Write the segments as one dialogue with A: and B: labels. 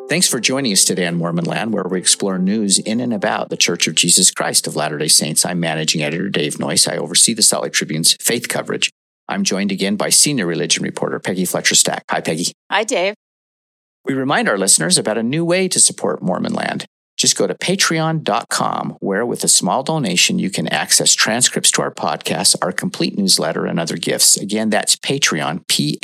A: Thanks for joining us today on Mormon Land, where we explore news in and about the Church of Jesus Christ of Latter-day Saints. I'm Managing Editor Dave Noyce. I oversee the Salt Lake Tribune's faith coverage. I'm joined again by Senior Religion Reporter Peggy Fletcher-Stack. Hi, Peggy.
B: Hi, Dave.
A: We remind our listeners about a new way to support Mormon Land. Just go to patreon.com, where with a small donation, you can access transcripts to our podcasts, our complete newsletter, and other gifts. Again, that's Patreon,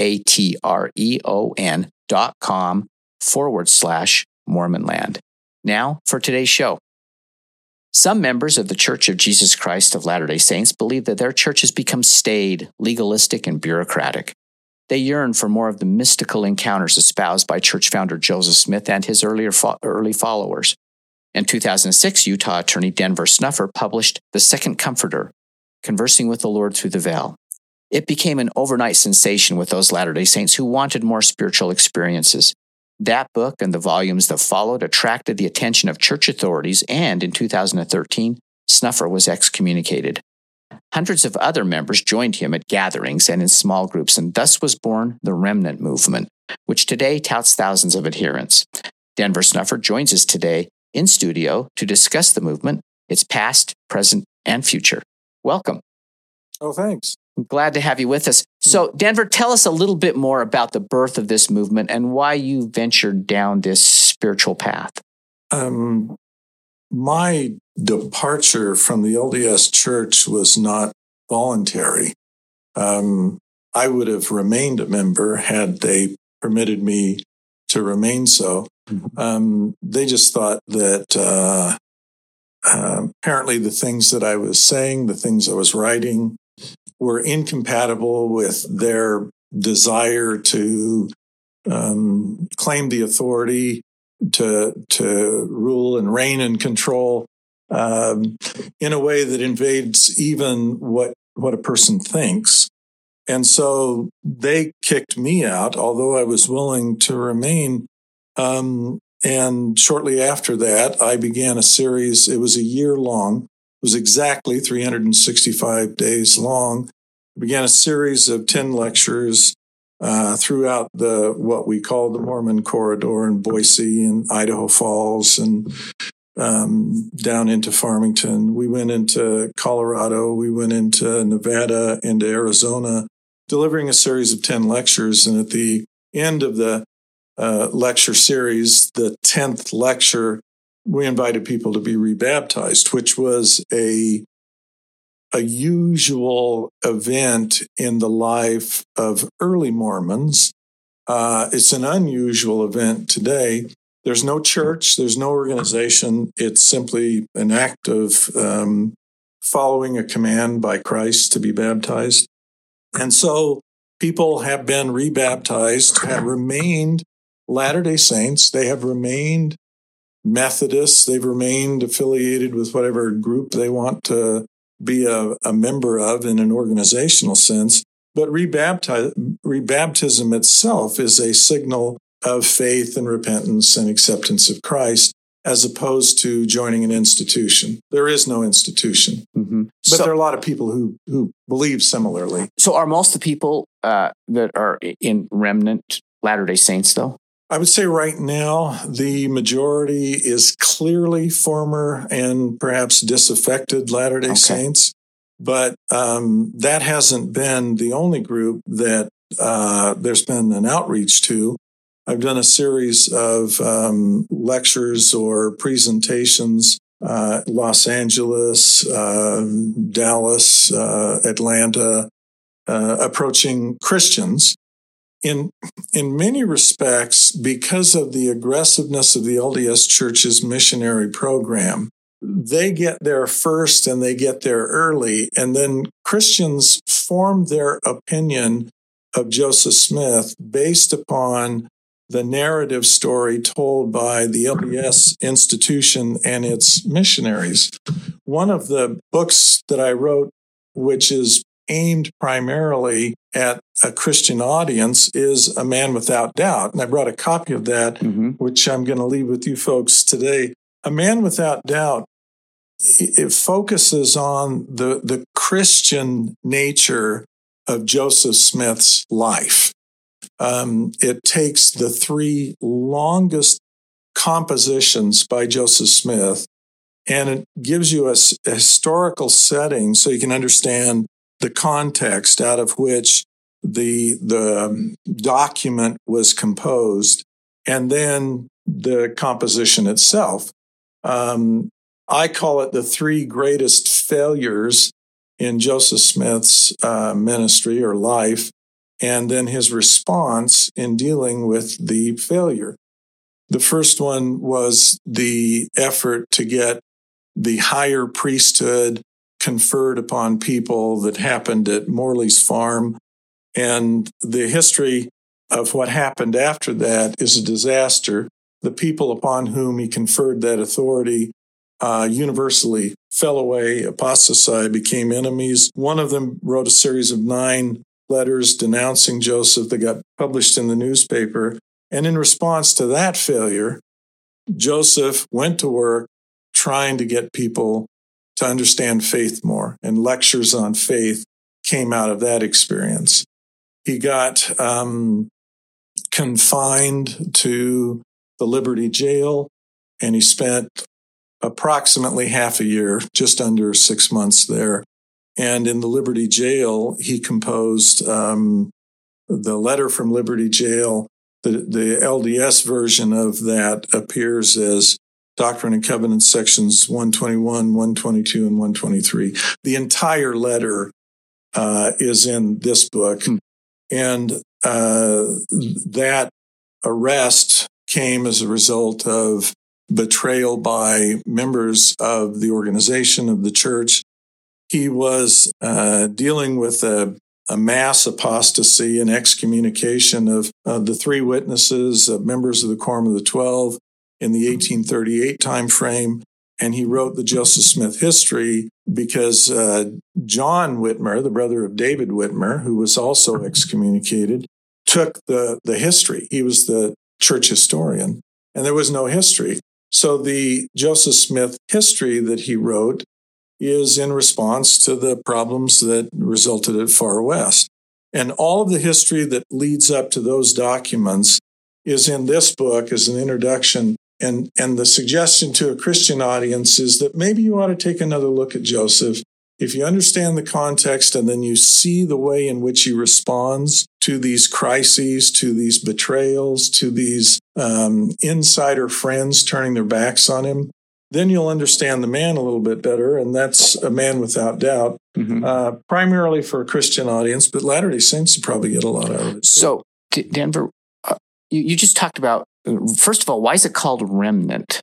A: patreon.com/Mormon Land. Now for today's show. Some members of the Church of Jesus Christ of Latter-day Saints believe that their church has become staid, legalistic, and bureaucratic. They yearn for more of the mystical encounters espoused by church founder Joseph Smith and his early followers. In 2006, Utah attorney Denver Snuffer published The Second Comforter, Conversing with the Lord Through the Veil. It became an overnight sensation with those Latter-day Saints who wanted more spiritual experiences. That book and the volumes that followed attracted the attention of church authorities, and in 2013, Snuffer was excommunicated. Hundreds of other members joined him at gatherings and in small groups, and thus was born the Remnant Movement, which today touts thousands of adherents. Denver Snuffer joins us today in studio to discuss the movement, its past, present, and future. Welcome.
C: Oh, thanks.
A: I'm glad to have you with us. So, Denver, tell us a little bit more about the birth of this movement and why you ventured down this spiritual path.
C: My departure from the LDS Church was not voluntary. I would have remained a member had they permitted me to remain so. They just thought that apparently the things that I was saying, the things I was writing, were incompatible with their desire to claim the authority to rule and reign and control in a way that invades even what a person thinks. And so they kicked me out, although I was willing to remain. And shortly after that, I began a series. It was a year long. It was exactly 365 days long. I began a series of 10 lectures throughout what we call the Mormon Corridor in Boise and Idaho Falls and down into Farmington. We went into Colorado. We went into Nevada, into Arizona, delivering a series of 10 lectures. And at the end of the lecture series, the 10th lecture, we invited people to be rebaptized, which was a usual event in the life of early Mormons. It's an unusual event today. There's no church, there's no organization. It's simply an act of following a command by Christ to be baptized. And so people have been rebaptized, have remained Latter-day Saints. They have remained Methodists. They've remained affiliated with whatever group they want to be a member of in an organizational sense. But rebaptism itself is a signal of faith and repentance and acceptance of Christ, as opposed to joining an institution. There is no institution. Mm-hmm. But there are a lot of people who believe similarly.
A: So are most of the people that are in Remnant Latter-day Saints, though?
C: I would say right now, the majority is clearly former and perhaps disaffected Latter-day Saints. But that hasn't been the only group that there's been an outreach to. I've done a series of lectures or presentations, Los Angeles, Dallas, Atlanta, approaching Christians. In many respects, because of the aggressiveness of the LDS Church's missionary program, they get there first and they get there early, and then Christians form their opinion of Joseph Smith based upon the narrative story told by the LDS institution and its missionaries. One of the books that I wrote, which is aimed primarily at a Christian audience, is A Man Without Doubt. And I brought a copy of that, which I'm going to leave with you folks today. A Man Without Doubt, it focuses on the Christian nature of Joseph Smith's life. It takes the three longest compositions by Joseph Smith, and it gives you a historical setting so you can understand the context out of which the document was composed, and then the composition itself. I call it the three greatest failures in Joseph Smith's ministry or life, and then his response in dealing with the failure. The first one was the effort to get the higher priesthood conferred upon people that happened at Morley's farm. And the history of what happened after that is a disaster. The people upon whom he conferred that authority universally fell away, apostatized, became enemies. One of them wrote a series of 9 letters denouncing Joseph that got published in the newspaper. And in response to that failure, Joseph went to work trying to get people to understand faith more, and lectures on faith came out of that experience. He got confined to the Liberty Jail, and he spent approximately half a year, just under 6 months there. And in the Liberty Jail, he composed the letter from Liberty Jail. The LDS version of that appears as Doctrine and Covenants sections 121, 122, and 123. The entire letter is in this book. And that arrest came as a result of betrayal by members of the organization of the church. He was dealing with a mass apostasy and excommunication of the 3 witnesses, members of the Quorum of the 12 in the 1838 timeframe. And he wrote the Joseph Smith history because John Whitmer, the brother of David Whitmer, who was also excommunicated, took the history. He was the church historian, and there was no history. So the Joseph Smith history that he wrote is in response to the problems that resulted at Far West. And all of the history that leads up to those documents is in this book as an introduction. And the suggestion to a Christian audience is that maybe you ought to take another look at Joseph. If you understand the context and then you see the way in which he responds to these crises, to these betrayals, to these insider friends turning their backs on him, then you'll understand the man a little bit better. And that's A Man Without Doubt, primarily for a Christian audience, but Latter-day Saints would probably get a lot out of it.
A: So, Denver, you just talked about, first of all, why is it called Remnant?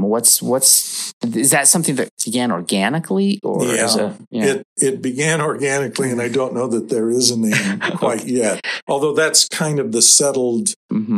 A: Is that something that began organically, or
C: It began organically, and I don't know that there is a name quite yet. Although that's kind of the settled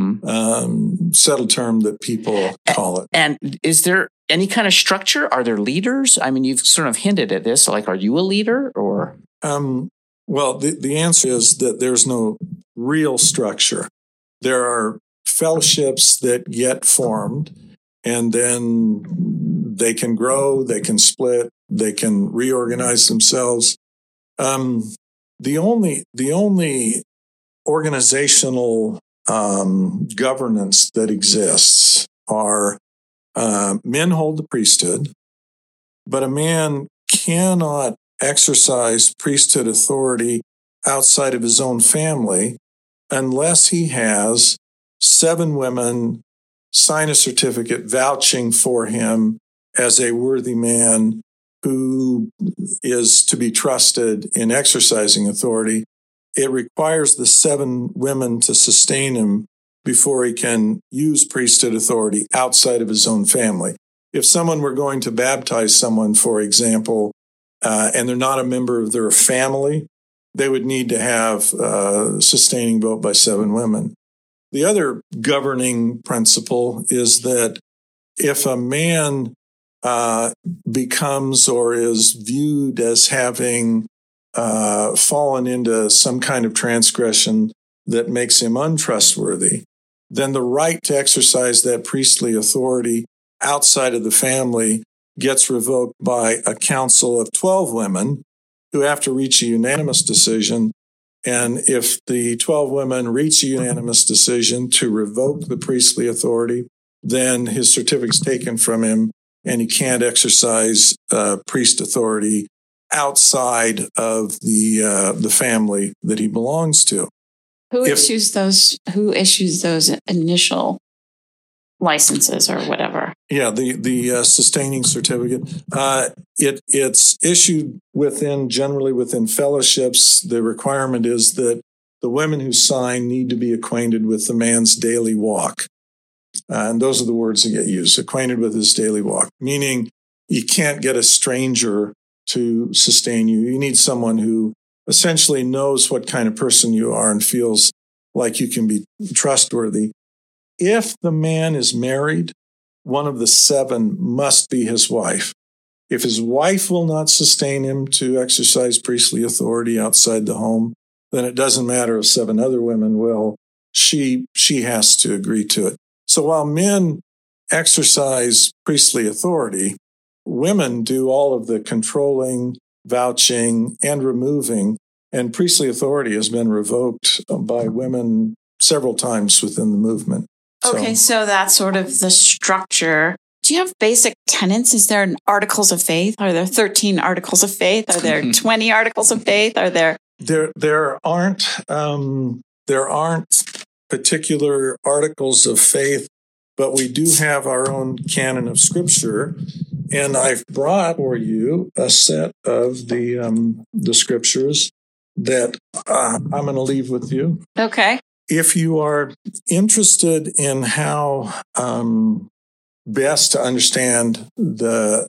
C: term that people call it.
A: And is there any kind of structure? Are there leaders? I mean, you've sort of hinted at this. Like, are you a leader, or?
C: Well, the answer is that there's no real structure. There are fellowships that get formed, and then they can grow, they can split, they can reorganize themselves. The only organizational governance that exists are men hold the priesthood, but a man cannot exercise priesthood authority outside of his own family unless he has 7 women sign a certificate vouching for him as a worthy man who is to be trusted in exercising authority. It requires the 7 women to sustain him before he can use priesthood authority outside of his own family. If someone were going to baptize someone, for example, and they're not a member of their family, they would need to have sustaining vote by 7 women. The other governing principle is that if a man becomes or is viewed as having fallen into some kind of transgression that makes him untrustworthy, then the right to exercise that priestly authority outside of the family gets revoked by a council of 12 women who have to reach a unanimous decision. And if the 12 women reach a unanimous decision to revoke the priestly authority, then his certificate's taken from him and he can't exercise priest authority outside of the family that he belongs to.
B: Who issues those initial licenses or whatever?
C: Yeah, the sustaining certificate. It's issued generally within fellowships. The requirement is that the women who sign need to be acquainted with the man's daily walk. And those are the words that get used, acquainted with his daily walk, meaning you can't get a stranger to sustain you. You need someone who essentially knows what kind of person you are and feels like you can be trustworthy. If the man is married, one of the 7 must be his wife. If his wife will not sustain him to exercise priestly authority outside the home, then it doesn't matter if 7 other women will. She has to agree to it. So while men exercise priestly authority, women do all of the controlling, vouching, and removing, and priestly authority has been revoked by women several times within the movement.
B: Okay, so that's sort of the structure. Do you have basic tenets? Is there articles of faith? Are there 13 articles of faith? Are there 20 articles of faith? Are there?
C: There aren't particular articles of faith, but we do have our own canon of Scripture. And I've brought for you a set of the Scriptures that I'm going to leave with you.
B: Okay.
C: If you are interested in how best to understand the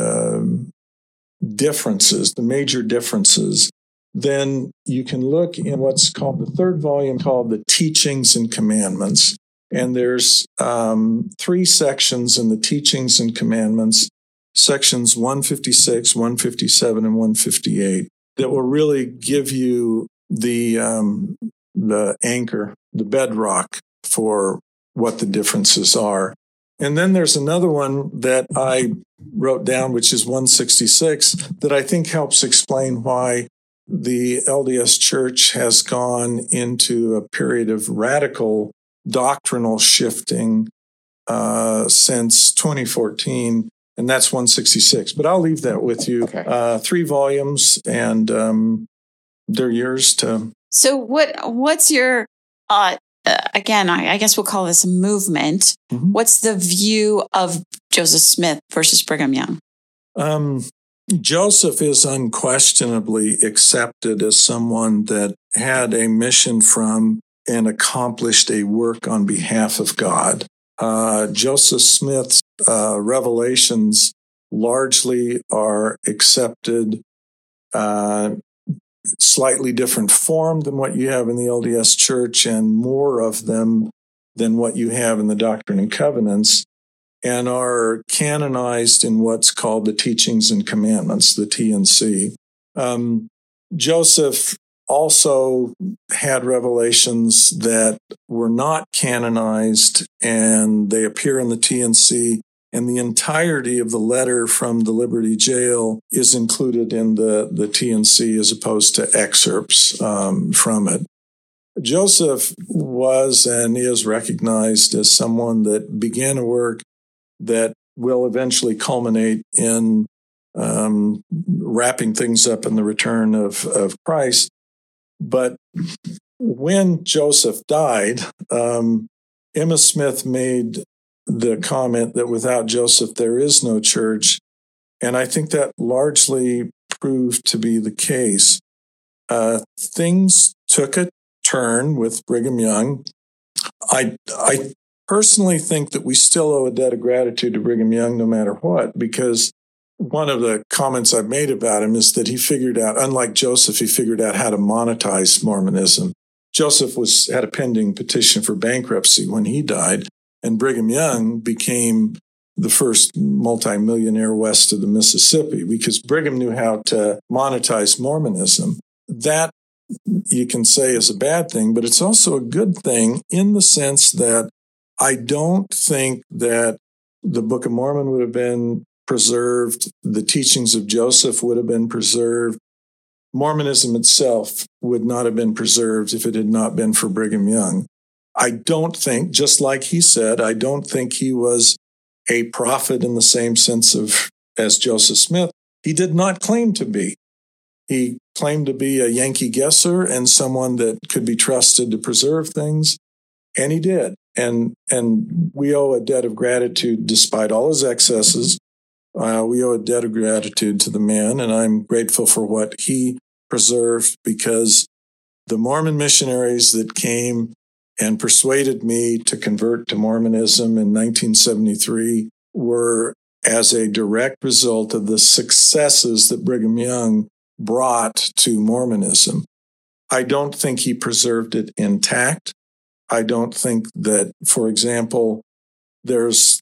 C: differences, the major differences, then you can look in what's called the 3rd volume called The Teachings and Commandments. And there's 3 sections in the Teachings and Commandments, sections 156, 157, and 158, that will really give you the anchor, the bedrock for what the differences are. And then there's another one that I wrote down, which is 166, that I think helps explain why the LDS Church has gone into a period of radical doctrinal shifting since 2014, and that's 166. But I'll leave that with you. Okay. 3 volumes, and they're yours to...
B: So what's your, again, I guess we'll call this a movement. Mm-hmm. What's the view of Joseph Smith versus Brigham Young?
C: Joseph is unquestionably accepted as someone that had a mission from and accomplished a work on behalf of God. Joseph Smith's revelations largely are accepted, slightly different form than what you have in the LDS Church, and more of them than what you have in the Doctrine and Covenants, and are canonized in what's called the Teachings and Commandments, the T&C. Joseph also had revelations that were not canonized, and they appear in the T&C, and the entirety of the letter from the Liberty Jail is included in the T&C as opposed to excerpts from it. Joseph was and is recognized as someone that began a work that will eventually culminate in wrapping things up in the return of Christ. But when Joseph died, Emma Smith made the comment that without Joseph, there is no church. And I think that largely proved to be the case. Things took a turn with Brigham Young. I personally think that we still owe a debt of gratitude to Brigham Young no matter what, because one of the comments I've made about him is that he figured out, unlike Joseph, he figured out how to monetize Mormonism. Joseph had a pending petition for bankruptcy when he died, and Brigham Young became the first multimillionaire west of the Mississippi because Brigham knew how to monetize Mormonism. That, you can say, is a bad thing, but it's also a good thing in the sense that I don't think that the Book of Mormon would have been preserved, the teachings of Joseph would have been preserved, Mormonism itself would not have been preserved if it had not been for Brigham Young. I don't think, just like he said, I don't think he was a prophet in the same sense as Joseph Smith. He did not claim to be. He claimed to be a Yankee guesser and someone that could be trusted to preserve things, and he did. And we owe a debt of gratitude despite all his excesses. We owe a debt of gratitude to the man, and I'm grateful for what he preserved, because the Mormon missionaries that came and persuaded me to convert to Mormonism in 1973 were as a direct result of the successes that Brigham Young brought to Mormonism. I don't think he preserved it intact. I don't think that, for example, there's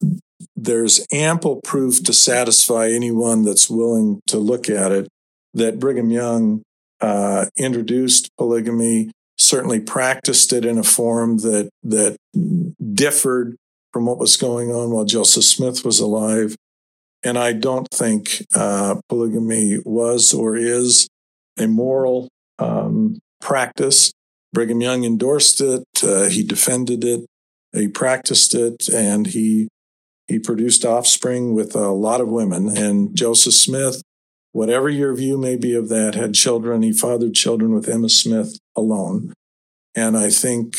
C: ample proof to satisfy anyone that's willing to look at it that Brigham Young introduced polygamy, certainly practiced it in a form that differed from what was going on while Joseph Smith was alive. And I don't think polygamy was or is a moral practice. Brigham Young endorsed it. He defended it. He practiced it, and he produced offspring with a lot of women. And Joseph Smith, whatever your view may be of that, had children. He fathered children with Emma Smith alone. And I think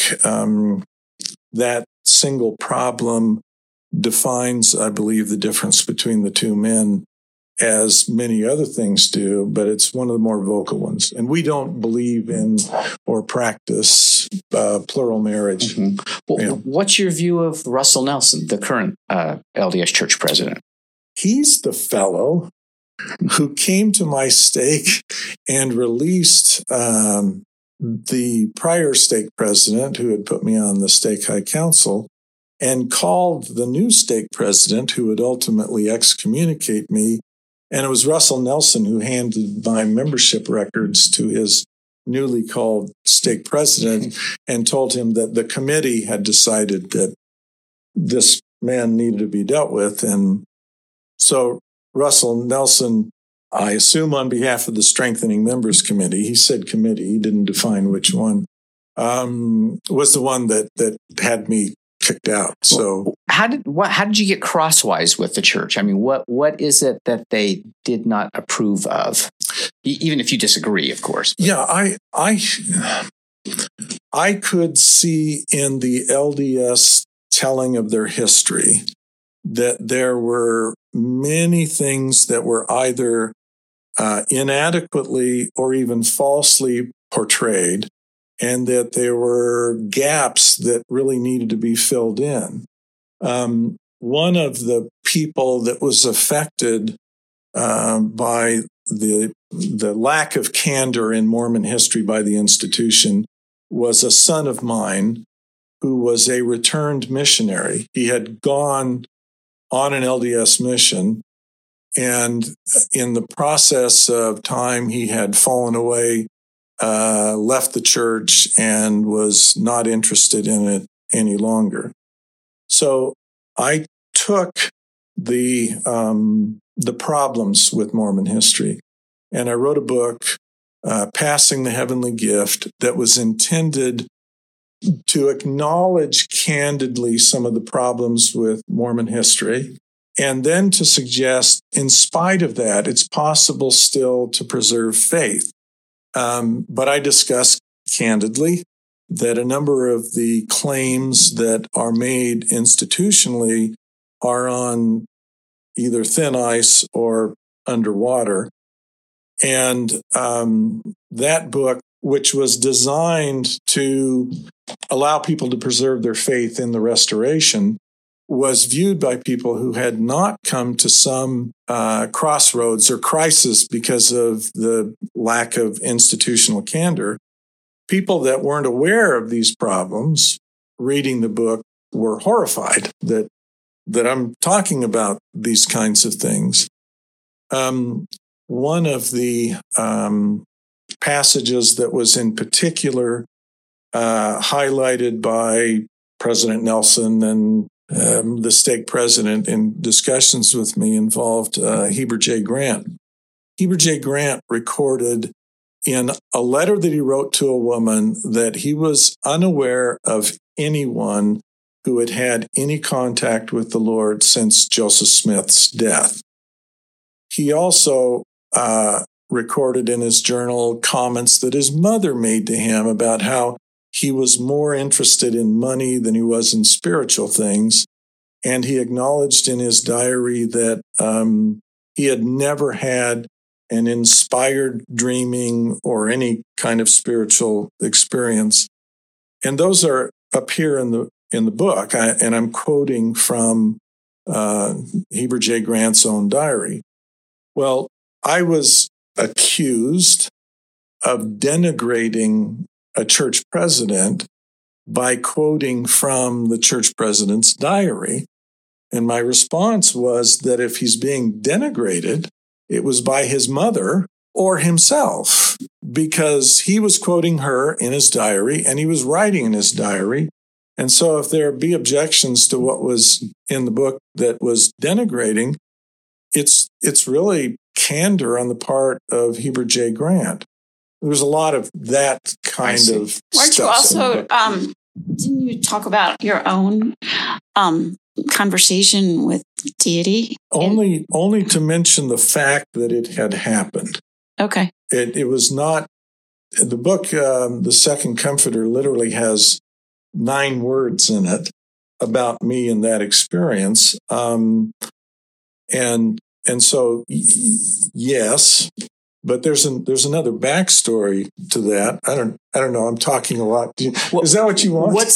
C: that single problem defines, I believe, the difference between the two men, as many other things do, but it's one of the more vocal ones. And we don't believe in or practice plural marriage.
A: Mm-hmm. Well, what's your view of Russell Nelson, the current LDS Church president?
C: He's the fellow who came to my stake and released the prior stake president who had put me on the Stake High Council, and called the new stake president who would ultimately excommunicate me. And it was Russell Nelson who handed my membership records to his newly called stake president and told him that the committee had decided that this man needed to be dealt with. And so Russell Nelson, I assume on behalf of the Strengthening Members Committee, he said committee, he didn't define which one, was the one that had me kicked out. So
A: how did you get crosswise with the church? I mean, what is it that they did not approve of? Even if you disagree, of course.
C: Yeah, I could see in the LDS telling of their history that there were many things that were either inadequately or even falsely portrayed, and that there were gaps that really needed to be filled in. One of the people that was affected by the lack of candor in Mormon history by the institution was a son of mine who was a returned missionary. He had gone on an LDS mission, and in the process of time, he had fallen away, left the church, and was not interested in it any longer. So I took the problems with Mormon history, and I wrote a book, Passing the Heavenly Gift, that was intended to acknowledge candidly some of the problems with Mormon history, and then to suggest, in spite of that, it's possible still to preserve faith. But I discussed candidly that a number of the claims that are made institutionally are on either thin ice or underwater. And that book, which was designed to allow people to preserve their faith in the restoration, was viewed by people who had not come to some crossroads or crisis because of the lack of institutional candor. People that weren't aware of these problems reading the book were horrified that I'm talking about these kinds of things. One of the passages that was in particular highlighted by President Nelson and the stake president in discussions with me involved Heber J. Grant. Heber J. Grant recorded in a letter that he wrote to a woman that he was unaware of anyone who had had any contact with the Lord since Joseph Smith's death. He also recorded in his journal comments that his mother made to him about how he was more interested in money than he was in spiritual things. And he acknowledged in his diary that he had never had an inspired dreaming or any kind of spiritual experience. And those appear in the book, and I'm quoting from Heber J. Grant's own diary. Well, I was accused of denigrating a church president by quoting from the church president's diary. And my response was that if he's being denigrated, it was by his mother or himself, because he was quoting her in his diary and he was writing in his diary. And so if there be objections to what was in the book that was denigrating, it's really candor on the part of Heber J. Grant. There's a lot of that kind of
B: Weren't
C: stuff.
B: you also, didn't you talk about your own conversation with deity?
C: Only to mention the fact that it had happened.
B: Okay.
C: It was not, the book, The Second Comforter, literally has 9 words in it about me and that experience. And so, yes, but there's another backstory to that. I don't know. I'm talking a lot. Is that what you want?
A: What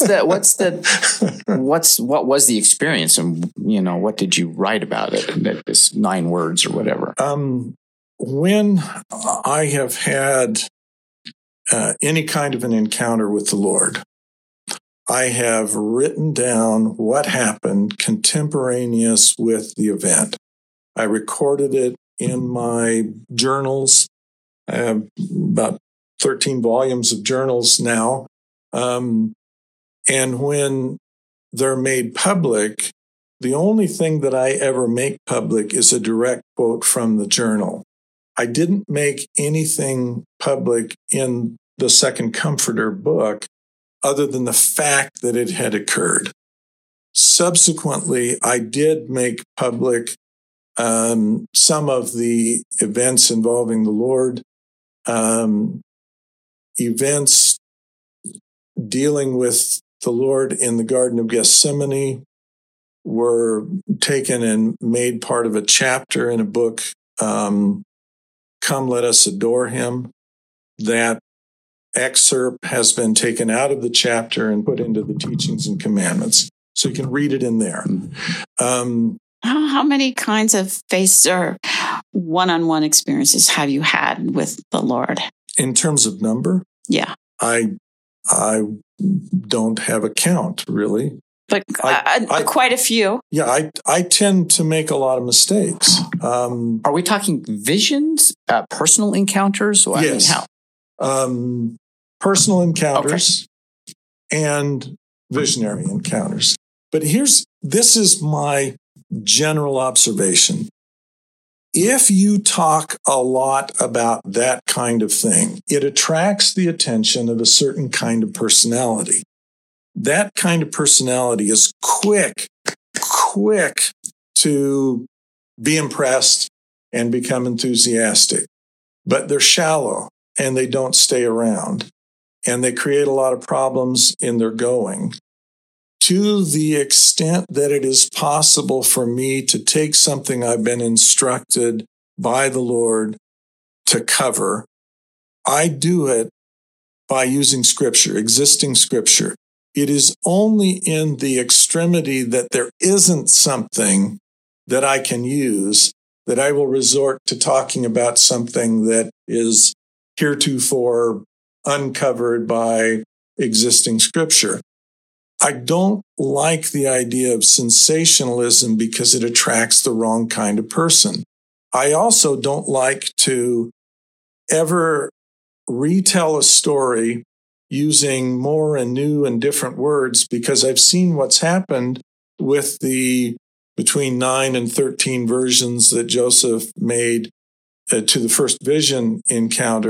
A: was the experience, and what did you write about it? That this 9 words or whatever.
C: When I have had any kind of an encounter with the Lord, I have written down what happened contemporaneous with the event. I recorded it in my journals. I have about 13 volumes of journals now. And when they're made public, the only thing that I ever make public is a direct quote from the journal. I didn't make anything public in the Second Comforter book other than the fact that it had occurred. Subsequently, I did make public some of the events involving the Lord, events dealing with the Lord in the Garden of Gethsemane were taken and made part of a chapter in a book, Come Let Us Adore Him. That excerpt has been taken out of the chapter and put into the Teachings and Commandments. So you can read it in there.
B: How many kinds of face or one-on-one experiences have you had with the Lord?
C: In terms of number?
B: Yeah.
C: I don't have a count, really.
B: But quite a few.
C: Yeah, I tend to make a lot of mistakes.
A: Are we talking visions, personal encounters? Well,
C: yes. How? Personal encounters and visionary encounters. But this is my general observation. If you talk a lot about that kind of thing, it attracts the attention of a certain kind of personality. That kind of personality is quick to be impressed and become enthusiastic, but they're shallow and they don't stay around, and they create a lot of problems in their going. To the extent that it is possible for me to take something I've been instructed by the Lord to cover, I do it by using Scripture, existing Scripture. It is only in the extremity that there isn't something that I can use that I will resort to talking about something that is heretofore uncovered by existing Scripture. I don't like the idea of sensationalism because it attracts the wrong kind of person. I also don't like to ever retell a story using more and new and different words, because I've seen what's happened with the between 9 and 13 versions that Joseph made to the first vision encounter.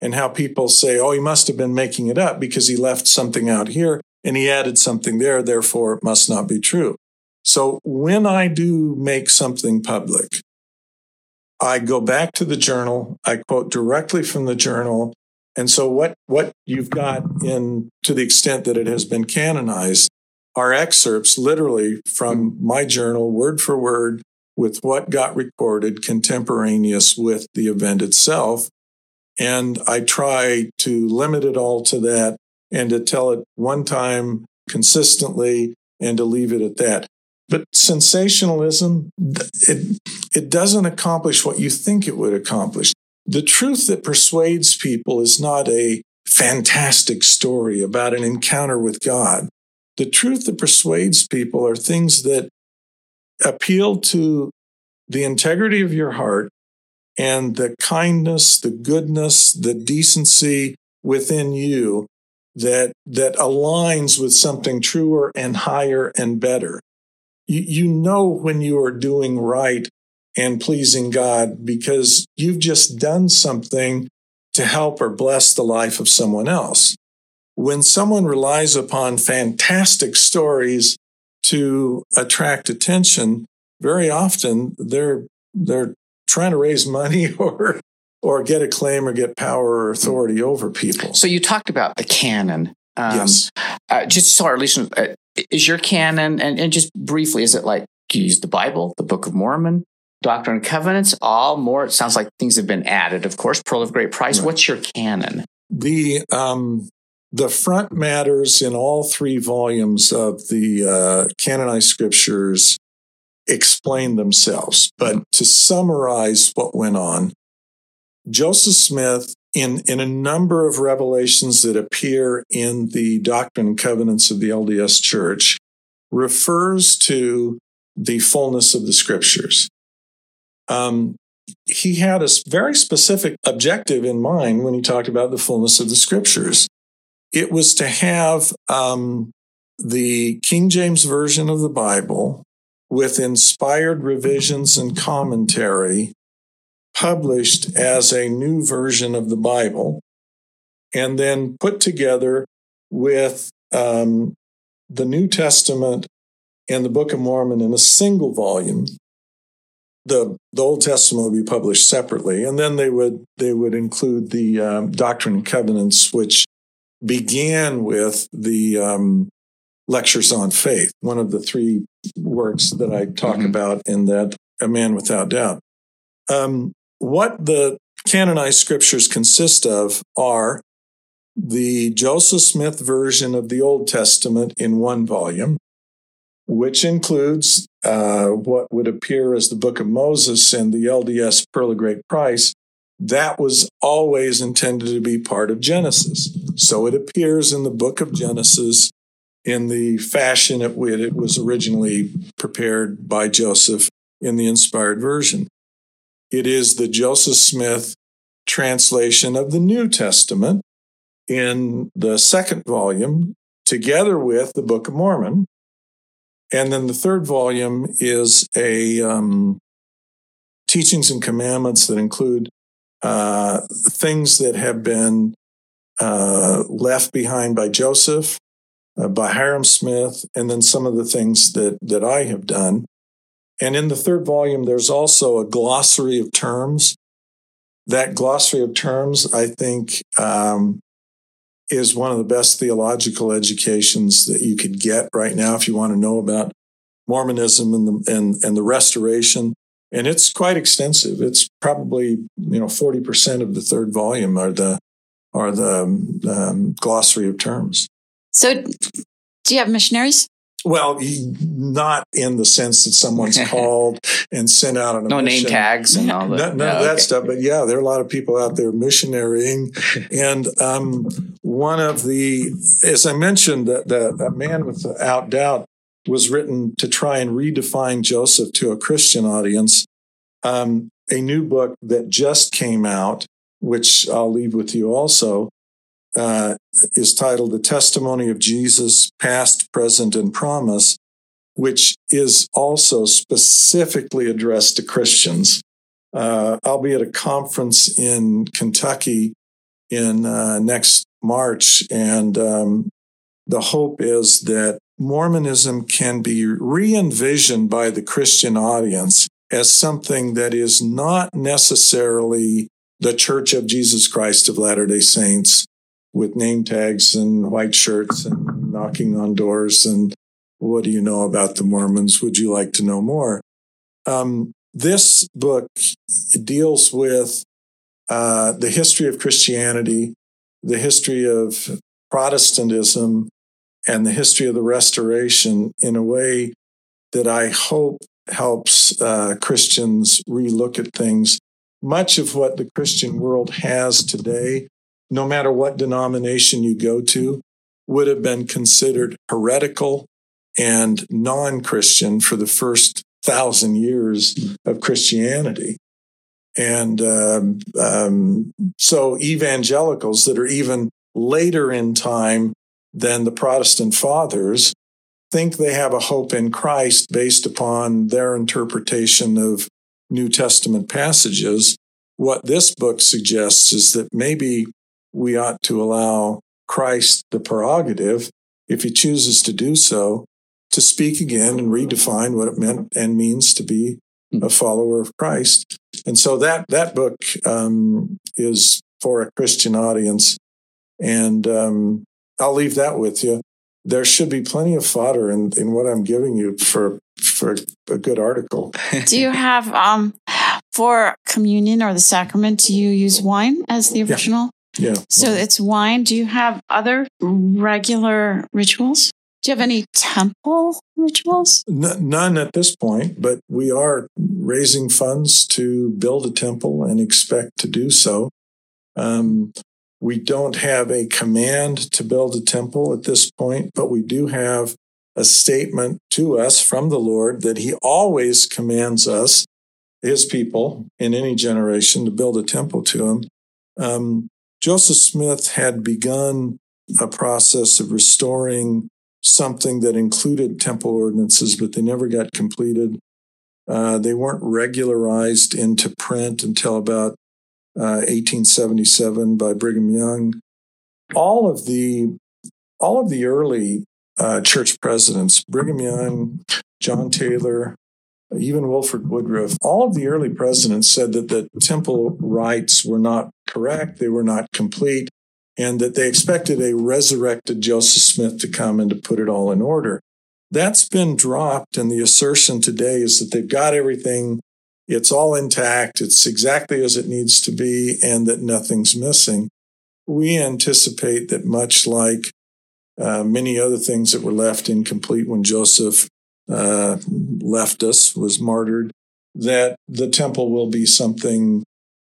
C: and how people say, oh, he must have been making it up because he left something out here and he added something there, therefore it must not be true. So when I do make something public, I go back to the journal, I quote directly from the journal. And so what you've got in, to the extent that it has been canonized, are excerpts literally from my journal, word for word, with what got recorded contemporaneous with the event itself. And I try to limit it all to that and to tell it one time consistently and to leave it at that. But sensationalism, it doesn't accomplish what you think it would accomplish. The truth that persuades people is not a fantastic story about an encounter with God. The truth that persuades people are things that appeal to the integrity of your heart and the kindness, the goodness, the decency within you that aligns with something truer and higher and better. You know when you are doing right and pleasing God because you've just done something to help or bless the life of someone else. When someone relies upon fantastic stories to attract attention, very often they're trying to raise money or get acclaim or get power or authority over people.
A: So you talked about the canon.
C: Yes.
A: Just so our listeners, is your canon, and just briefly, is it like you use the Bible, the Book of Mormon, Doctrine and Covenants, all more? It sounds like things have been added, of course, Pearl of Great Price. Right. What's your canon?
C: The front matters in all 3 volumes of the canonized scriptures explain themselves. But to summarize what went on, Joseph Smith, in a number of revelations that appear in the Doctrine and Covenants of the LDS Church, refers to the fullness of the scriptures. He had a very specific objective in mind when he talked about the fullness of the scriptures. It was to have the King James Version of the Bible with inspired revisions and commentary published as a new version of the Bible, and then put together with the New Testament and the Book of Mormon in a single volume. The Old Testament would be published separately, and then they would include the Doctrine and Covenants, which began with the Lectures on Faith, one of the 3 works that I talk about in that A Man Without Doubt. What the canonized scriptures consist of are the Joseph Smith version of the Old Testament in 1 volume, which includes what would appear as the Book of Moses and the LDS Pearl of Great Price. That was always intended to be part of Genesis. So it appears in the book of Genesis in the fashion it was originally prepared by Joseph in the inspired version. It is the Joseph Smith translation of the New Testament in the 2nd volume, together with the Book of Mormon. And then the 3rd volume is a teachings and commandments that include things that have been left behind by Joseph, by Hiram Smith, and then some of the things that I have done. And in the 3rd volume, there's also a glossary of terms. That glossary of terms, I think, is one of the best theological educations that you could get right now if you want to know about Mormonism and the Restoration. And it's quite extensive. It's probably 40% of the 3rd volume are the glossary of terms.
B: So, do you have missionaries?
C: Well, not in the sense that someone's called and sent out on a mission.
A: Name tags and all that.
C: None of that stuff. But yeah, there are a lot of people out there missionarying. And one of the, as I mentioned, that Man Without Doubt was written to try and redefine Joseph to a Christian audience. A new book that just came out, which I'll leave with you also, is titled The Testimony of Jesus, Past, Present, and Promise, which is also specifically addressed to Christians. I'll be at a conference in Kentucky in next March. And the hope is that Mormonism can be re-envisioned by the Christian audience as something that is not necessarily the Church of Jesus Christ of Latter-day Saints with name tags and white shirts and knocking on doors and what do you know about the Mormons? Would you like to know more? This book deals with the history of Christianity, the history of Protestantism, and the history of the Restoration in a way that I hope helps Christians relook at things. Much of what the Christian world has today, no matter what denomination you go to, would have been considered heretical and non-Christian for the first 1,000 years of Christianity. And so evangelicals that are even later in time than the Protestant fathers think they have a hope in Christ based upon their interpretation of New Testament passages. What this book suggests is that maybe we ought to allow Christ the prerogative, if he chooses to do so, to speak again and redefine what it meant and means to be a follower of Christ. And so that book is for a Christian audience. And I'll leave that with you. There should be plenty of fodder in what I'm giving you for a good article.
B: Do you have, for communion or the sacrament, do you use wine as the original?
C: Yeah.
B: So it's wine. Do you have other regular rituals? Do you have any temple rituals?
C: None at this point, but we are raising funds to build a temple and expect to do so. We don't have a command to build a temple at this point, but we do have a statement to us from the Lord that he always commands us, his people, in any generation to build a temple to him. Joseph Smith had begun a process of restoring something that included temple ordinances, but they never got completed. They weren't regularized into print until about 1877 by Brigham Young. All of the early church presidents, Brigham Young, John Taylor, even Wilford Woodruff, all of the early presidents said that the temple rites were not correct, they were not complete, and that they expected a resurrected Joseph Smith to come and to put it all in order. That's been dropped, and the assertion today is that they've got everything, it's all intact, it's exactly as it needs to be, and that nothing's missing. We anticipate that much like many other things that were left incomplete when Joseph left us, was martyred, that the temple will be something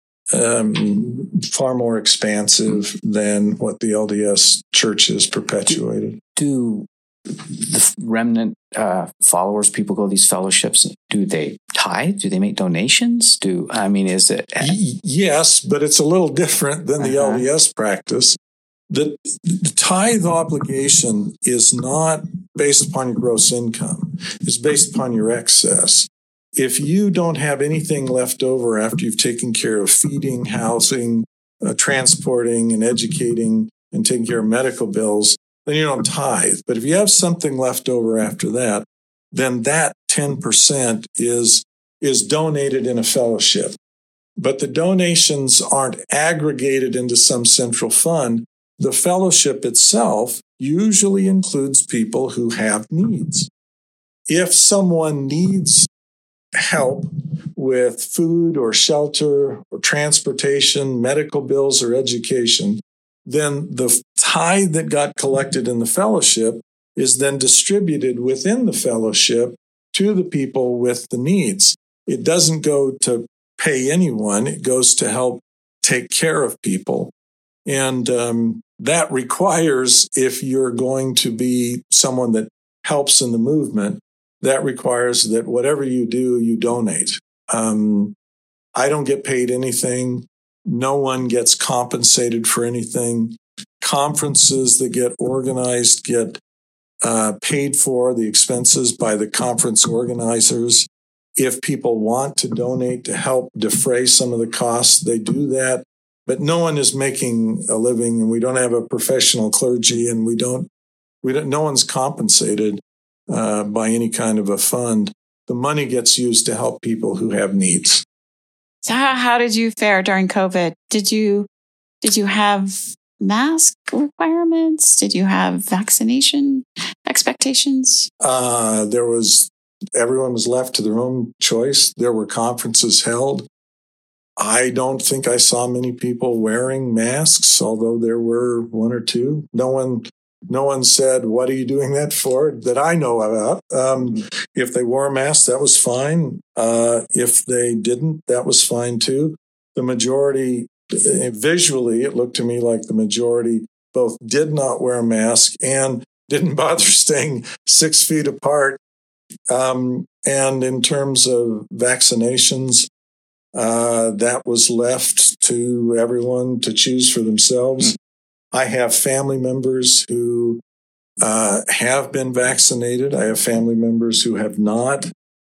C: far more expansive than what the LDS Church has perpetuated.
A: Do the remnant followers, people go to these fellowships, do they tithe? Do they make donations? Is it?
C: Yes, but it's a little different than the LDS practice. The tithe obligation is not based upon your gross income. It's based upon your excess. If you don't have anything left over after you've taken care of feeding, housing, transporting, and educating, and taking care of medical bills, then you don't tithe. But if you have something left over after that, then that 10% is donated in a fellowship. But the donations aren't aggregated into some central fund. The fellowship itself usually includes people who have needs. If someone needs help with food or shelter or transportation, medical bills or education, then the tithe that got collected in the fellowship is then distributed within the fellowship to the people with the needs. It doesn't go to pay anyone. It goes to help take care of people. And that requires, if you're going to be someone that helps in the movement, that requires that whatever you do, you donate. I don't get paid anything. No one gets compensated for anything. Conferences that get organized get paid for, the expenses by the conference organizers. If people want to donate to help defray some of the costs, they do that. but no one is making a living, and we don't have a professional clergy, and no one's compensated by any kind of a fund. The money gets used to help people who have needs.
B: So how did you fare during COVID? Did you have mask requirements? Did you have vaccination expectations?
C: Everyone was left to their own choice. There were conferences held. I don't think I saw many people wearing masks, although there were one or two. No one said, "What are you doing that for?" that I know about. If they wore a mask, that was fine. If they didn't, that was fine too. The majority, visually, it looked to me like the majority both did not wear a mask and didn't bother staying 6 feet apart. And in terms of vaccinations, that was left to everyone to choose for themselves. I have family members who have been vaccinated. I have family members who have not.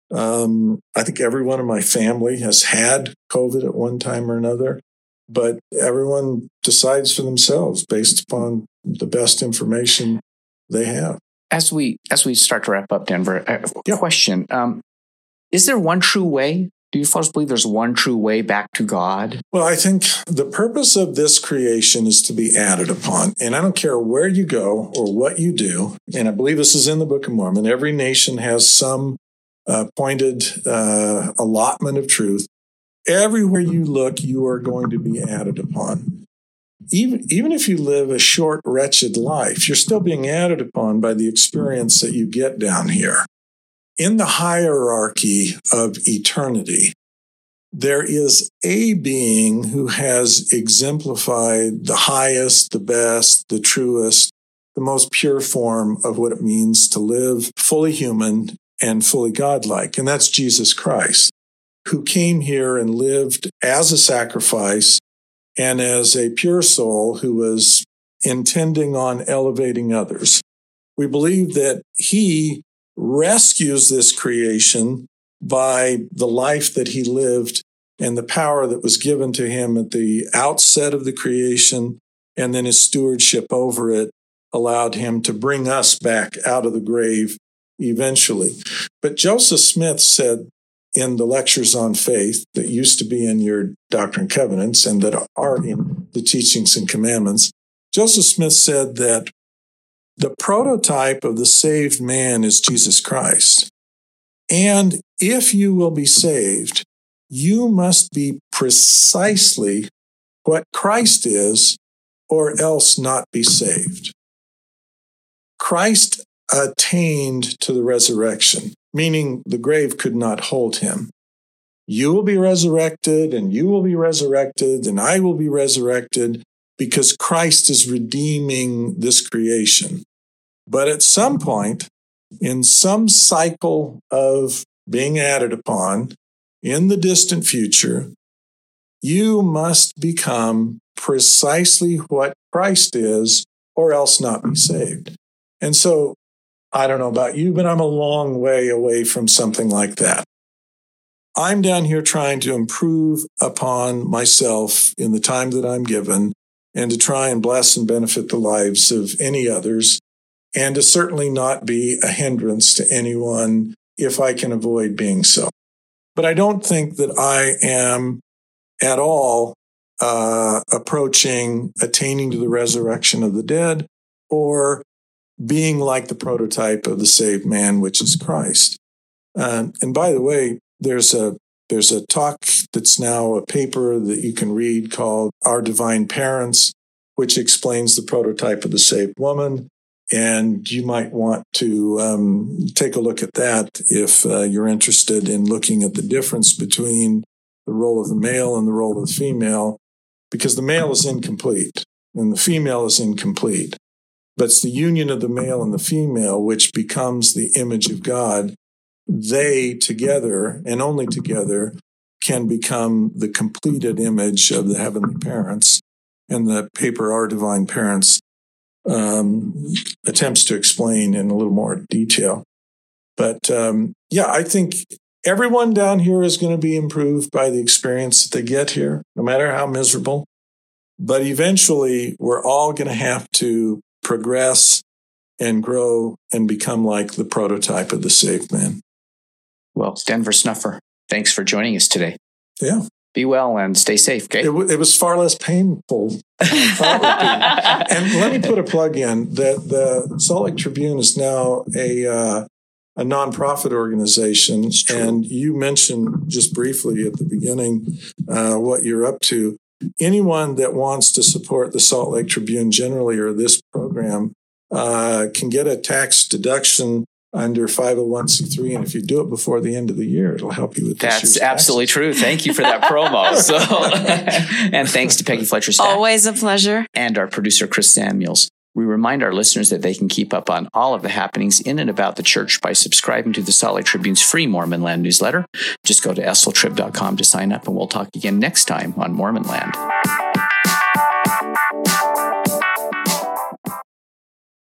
C: I think everyone in my family has had COVID at one time or another, but everyone decides for themselves based upon the best information they have.
A: As we start to wrap up, Denver, a question. Is there one true way? Do you folks believe there's one true way back to God?
C: Well, I think the purpose of this creation is to be added upon. And I don't care where you go or what you do. And I believe this is in the Book of Mormon. Every nation has some pointed allotment of truth. Everywhere you look, you are going to be added upon. Even if you live a short, wretched life, you're still being added upon by the experience that you get down here. In the hierarchy of eternity, there is a being who has exemplified the highest, the best, the truest, the most pure form of what it means to live fully human and fully godlike. And that's Jesus Christ, who came here and lived as a sacrifice and as a pure soul who was intending on elevating others. We believe that he rescues this creation by the life that he lived and the power that was given to him at the outset of the creation, and then his stewardship over it allowed him to bring us back out of the grave eventually. But Joseph Smith said in the Lectures on Faith that used to be in your Doctrine and Covenants and that are in the Teachings and Commandments, Joseph Smith said that the prototype of the saved man is Jesus Christ. And if you will be saved, you must be precisely what Christ is, or else not be saved. Christ attained to the resurrection, meaning the grave could not hold him. You will be resurrected, and you will be resurrected, and I will be resurrected, because Christ is redeeming this creation. But at some point, in some cycle of being added upon, in the distant future, you must become precisely what Christ is, or else not be saved. And so, I don't know about you, but I'm a long way away from something like that. I'm down here trying to improve upon myself in the time that I'm given, and to try and bless and benefit the lives of any others, and to certainly not be a hindrance to anyone if I can avoid being so. But I don't think that I am at all approaching attaining to the resurrection of the dead or being like the prototype of the saved man, which is Christ. And by the way, there's a talk that's now a paper that you can read called Our Divine Parents, which explains the prototype of the saved woman. And you might want to take a look at that if you're interested in looking at the difference between the role of the male and the role of the female, because the male is incomplete and the female is incomplete. But it's the union of the male and the female which becomes the image of God. They together, and only together, can become the completed image of the heavenly parents. And the paper Our Divine Parents attempts to explain in a little more detail. But I think everyone down here is going to be improved by the experience that they get here, no matter how miserable. But eventually, we're all going to have to progress and grow and become like the prototype of the saved man.
A: Well, Denver Snuffer, thanks for joining us today.
C: Yeah.
A: Be well and stay safe, okay?
C: It was far less painful than I thought it would be. And let me put a plug in that the Salt Lake Tribune is now a nonprofit organization. And you mentioned just briefly at the beginning what you're up to. Anyone that wants to support the Salt Lake Tribune generally or this program can get a tax deduction under 501c3, and if you do it before the end of the year, it'll help you with this year's
A: That's absolutely
C: taxes.
A: true. Thank you for that promo. So, and thanks to Peggy Fletcher Stack
B: Always a pleasure.
A: and our producer Chris Samuels. We remind our listeners that they can keep up on all of the happenings in and about the church by subscribing to the Salt Lake Tribune's free Mormon Land newsletter. Just go to sltrib.com to sign up, and we'll talk again next time on Mormon Land.